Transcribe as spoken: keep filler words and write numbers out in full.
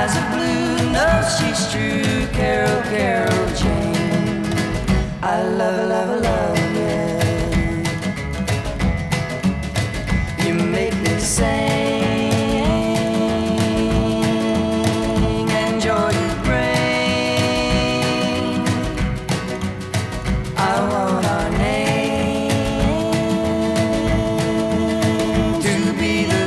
eyes are blue, knows she's true. Carol, Carol Jane, I love, love, love you. You make me say